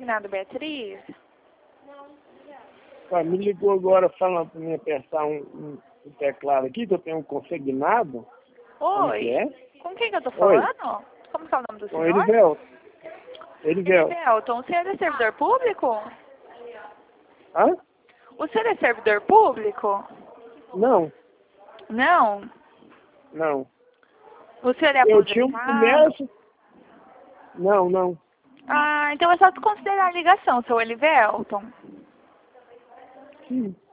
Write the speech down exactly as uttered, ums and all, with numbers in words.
consignado, Beatriz? Ué, me ligou agora falando para mim apertar um, um, um teclado aqui, que eu tenho um consignado. Como que Oi? é? Com quem que eu tô Oi. falando? Como que é o nome do Com senhor? Erivelton. Erivelton. Erivelton, o senhor é servidor público? Hã? O senhor é servidor público? Não, Não? não. O senhor é Eu tinha um aposentado? comércio. Não, não. Ah, então é só considerar a ligação, seu Elivelton. Sim.